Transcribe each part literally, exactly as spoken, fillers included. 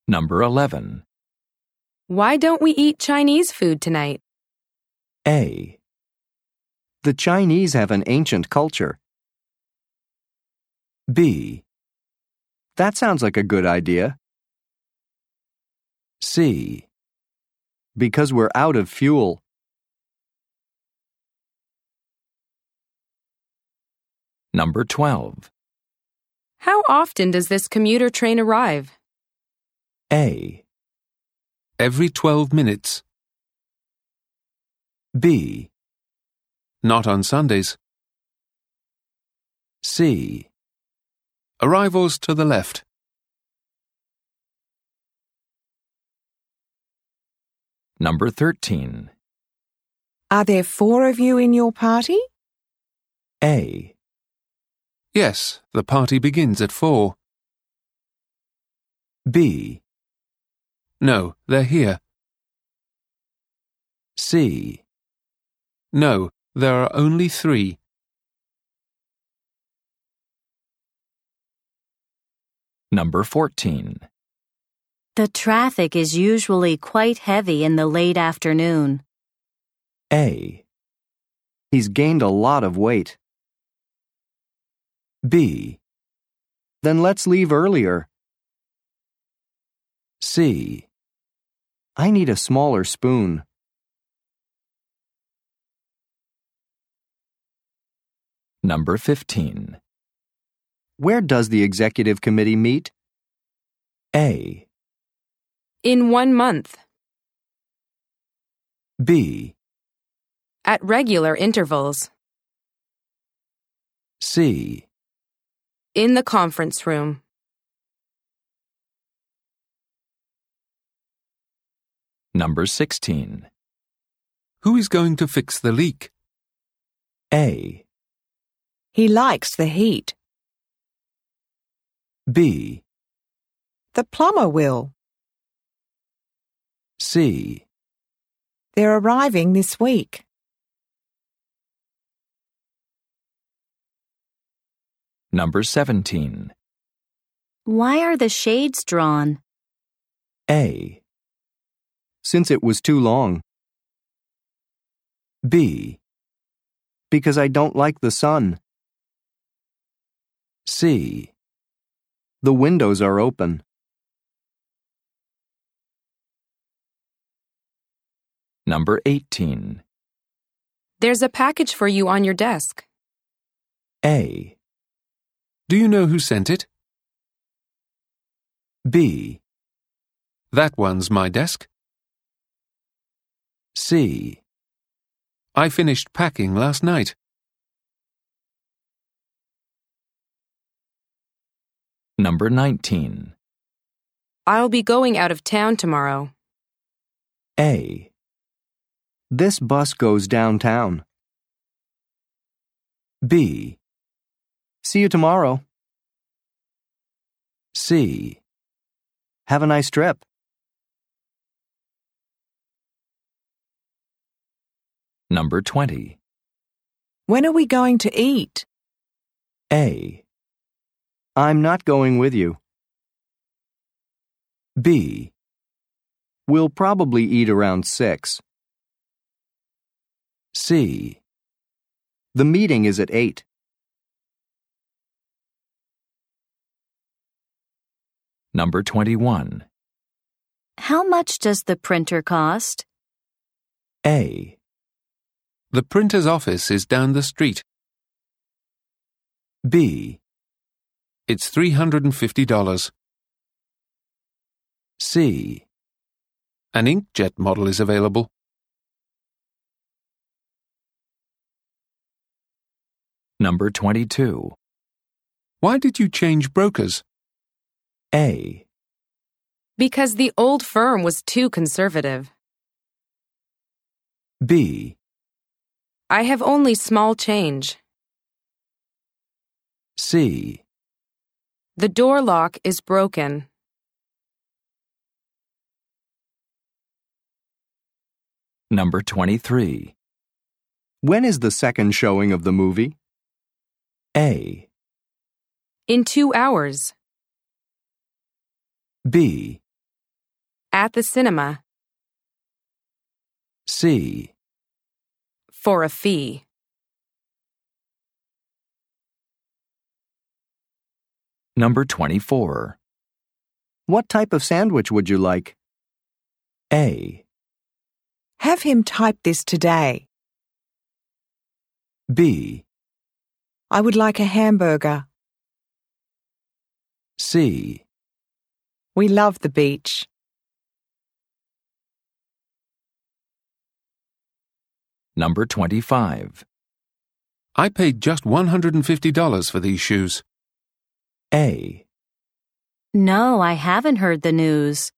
Number eleven. Why don't we eat Chinese food tonight? A. The Chinese have an ancient culture. B. That sounds like a good idea. C. Because we're out of fuel. Number twelve. How often does this commuter train arrive? A. Every twelve minutes. B. Not on Sundays. C. Arrivals to the left. Number thirteen. Are there four of you in your party? A. Yes, the party begins at four. B. No, they're here. C. No, there are only three. Number fourteen. The traffic is usually quite heavy in the late afternoon. A. He's gained a lot of weight. B. Then let's leave earlier. C. I need a smaller spoon. Number fifteen. Where does the executive committee meet? A. In one month. B. At regular intervals. C. In the conference room. Number sixteen. Who is going to fix the leak? A. He likes the heat. B. The plumber will. C. They're arriving this week. Number seventeen. Why are the shades drawn? A. Since it was too long. B. Because I don't like the sun. C. The windows are open. Number eighteen. There's a package for you on your desk. A. Do you know who sent it? B. That one's my desk. C. I finished packing last night. Number nineteen. I'll be going out of town tomorrow. A. This bus goes downtown. B. See you tomorrow. C. Have a nice trip. Number twenty. When are we going to eat? A. I'm not going with you. B. We'll probably eat around six. C. The meeting is at eight. Number twenty-one. How much does the printer cost? A. The printer's office is down the street. B. It's three hundred fifty dollars. C. An inkjet model is available. Number twenty-two. Why did you change brokers? A. Because the old firm was too conservative. B. I have only small change. C. The door lock is broken. Number twenty-three. When is the second showing of the movie? A. In two hours. B. At the cinema. C. For a fee. Number twenty-four. What type of sandwich would you like? A. Have him type this today. B. I would like a hamburger. C. We love the beach. Number twenty-five. I paid just one hundred fifty dollars for these shoes. A. No, I haven't heard the news.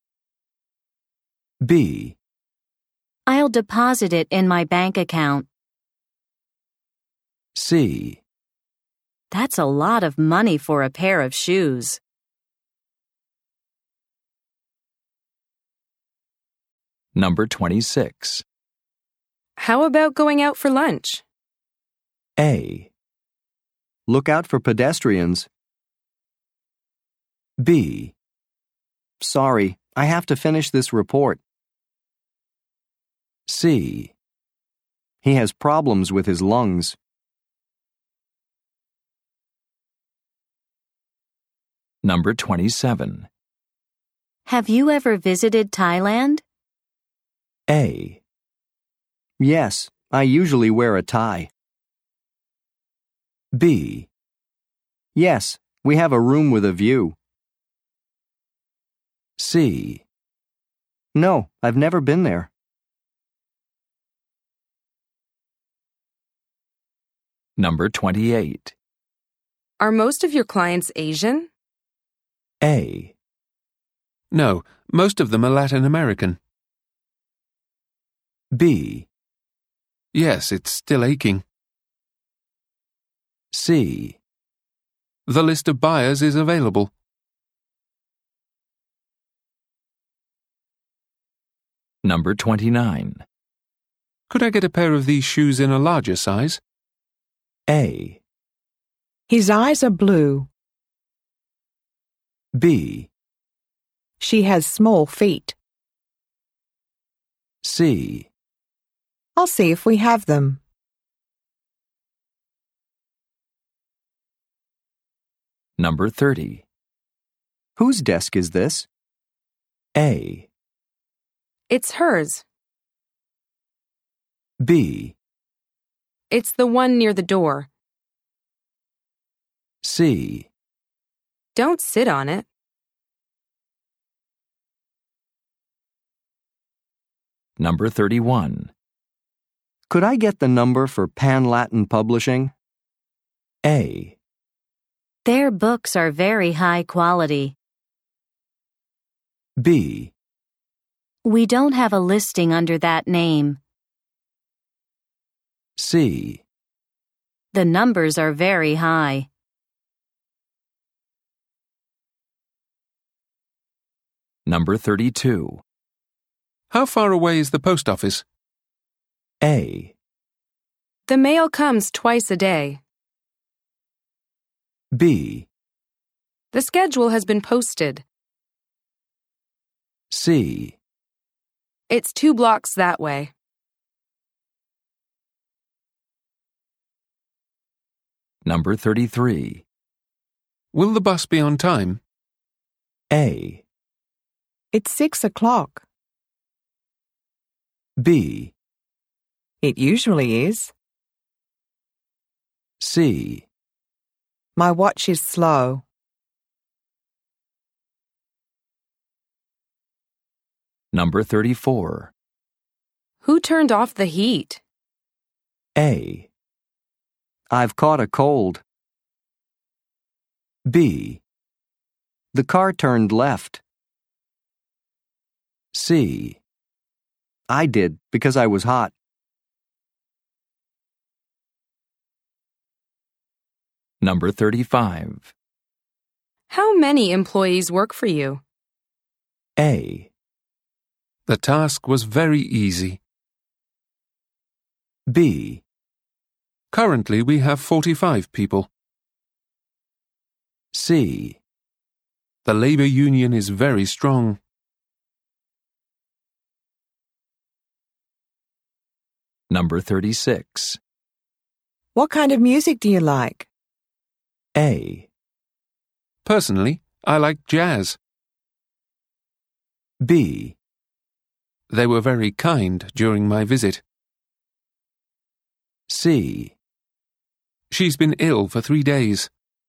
B. I'll deposit it in my bank account. C. That's a lot of money for a pair of shoes. Number twenty-six. How about going out for lunch? A. Look out for pedestrians. B. Sorry, I have to finish this report. C. He has problems with his lungs. Number twenty-seven. Have you ever visited Thailand? A. Yes, I usually wear a tie. B. Yes, we have a room with a view. C. No, I've never been there. Number twenty-eight. Are most of your clients Asian? A. No, most of them are Latin American. B. Yes, it's still aching. C. The list of buyers is available. Number twenty-nine. Could I get a pair of these shoes in a larger size? A. His eyes are blue. B. She has small feet. C. I'll see if we have them. Number thirty. Whose desk is this? A. It's hers. B. It's the one near the door. C. Don't sit on it. Number thirty-one. Could I get the number for Pan Latin Publishing? A. Their books are very high quality. B. We don't have a listing under that name. C. The numbers are very high. Number thirty-two. How far away is the post office? A. The mail comes twice a day. B. The schedule has been posted. C. It's two blocks that way. Number thirty-three. Will the bus be on time? A. It's six o'clock. B. It usually is. C. My watch is slow. Number thirty-four. Who turned off the heat? A. I've caught a cold. B. The car turned left. C. I did, because I was hot. Number thirty-five. How many employees work for you? A. The task was very easy. B. Currently, we have forty-five people. C. The labor union is very strong. Number thirty-six. What kind of music do you like? A. Personally, I like jazz. B. They were very kind during my visit. C. She's been ill for three days.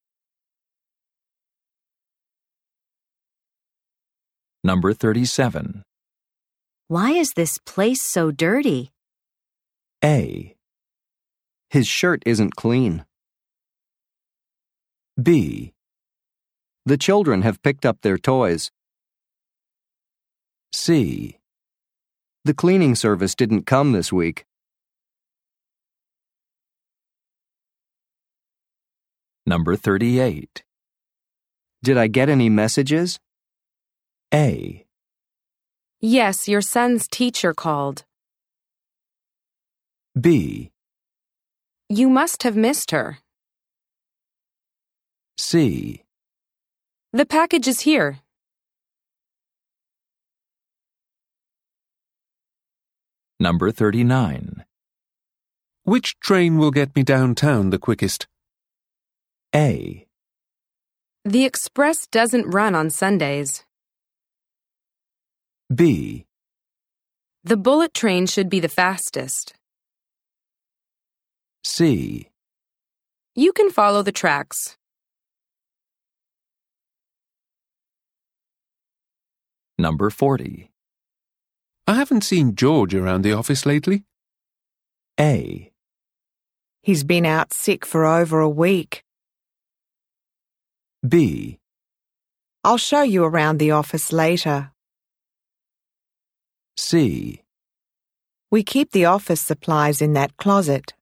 Number thirty-seven. Why is this place so dirty? A. His shirt isn't clean. B. The children have picked up their toys. C. The cleaning service didn't come this week. Number thirty-eight. Did I get any messages? A. Yes, your son's teacher called. B. You must have missed her. C. The package is here. Number thirty-nine. Which train will get me downtown the quickest? A. The express doesn't run on Sundays. B. The bullet train should be the fastest. C. You can follow the tracks. Number forty. I haven't seen George around the office lately. A. He's been out sick for over a week. B. I'll show you around the office later. C. We keep the office supplies in that closet.